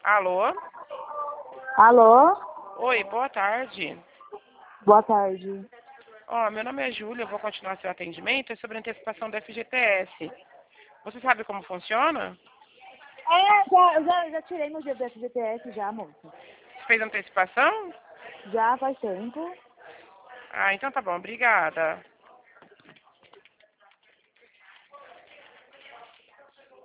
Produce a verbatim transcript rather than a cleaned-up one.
Alô? Alô? Oi, boa tarde. Boa tarde. Ó, meu nome é Júlia, eu vou continuar seu atendimento. É sobre a antecipação do F G T S. Você sabe como funciona? É, já, eu já, já tirei meu F G T S já, moça. Você fez antecipação? Já faz tempo. Ah, então tá bom, obrigada.